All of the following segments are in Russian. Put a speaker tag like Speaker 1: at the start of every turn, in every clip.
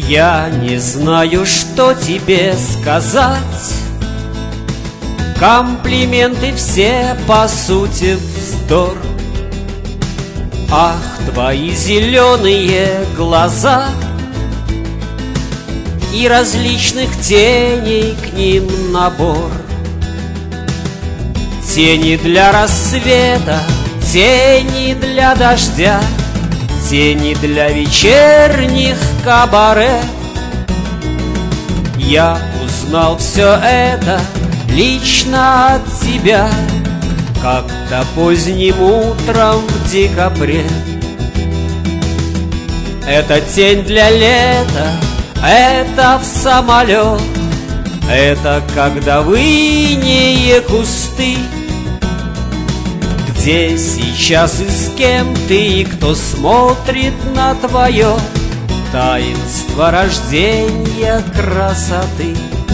Speaker 1: Я не знаю, что тебе сказать. Комплименты все, по сути, вздор. Ах, твои зеленые глаза и различных теней к ним набор. Тени для рассвета, тени для дождя, тени для вечерних кабаре. Я узнал все это лично от тебя как-то поздним утром в декабре. Это тень для лета, это в самолет, это когда в инее кусты. Где сейчас и с кем ты, и кто смотрит на твое таинство рождения красоты?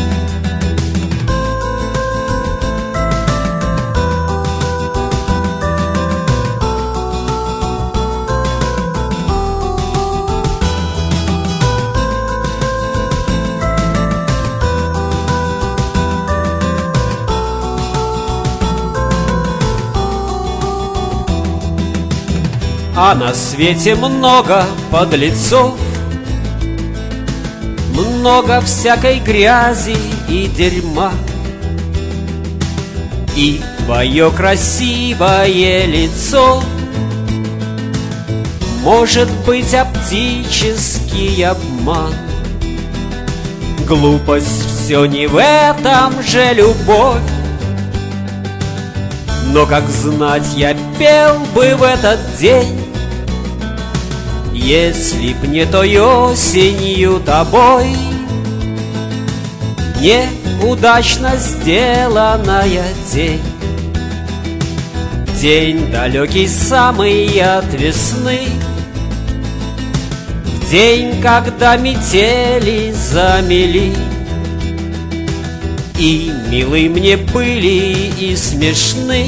Speaker 1: А на свете много подлецов, много всякой грязи и дерьма. И твое красивое лицо может быть оптический обман. Глупость все не в этом же любовь. Но как знать, я пел бы в этот день, если б не той осенью тобой неудачно сделанная день. День далекий самый от весны, в день, когда метели замели. И милы мне были и смешны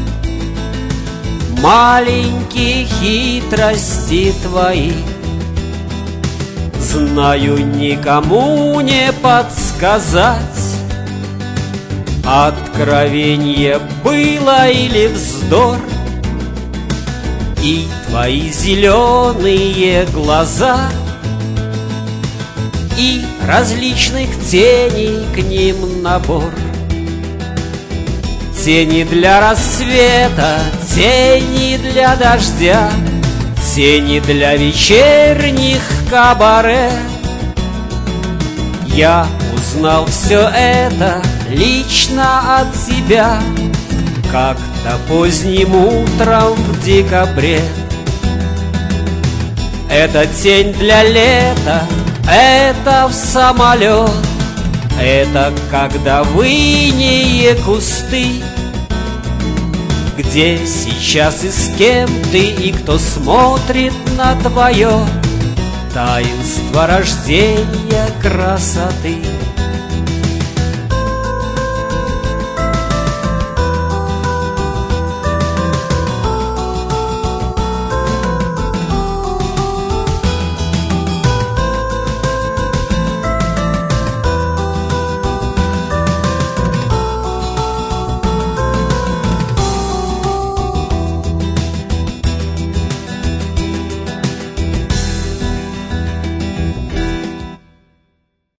Speaker 1: маленькие хитрости твои. Знаю, никому не подсказать, откровенье было или вздор. И твои зеленые глаза и различных теней к ним набор. Тени для рассвета, тени для дождя, тени для вечерних кабаре. Я узнал все это лично от тебя как-то поздним утром в декабре. Это тень для лета, это в самолет, это когда в инее кусты. Где сейчас и с кем ты, и кто смотрит на твое таинство рождения красоты?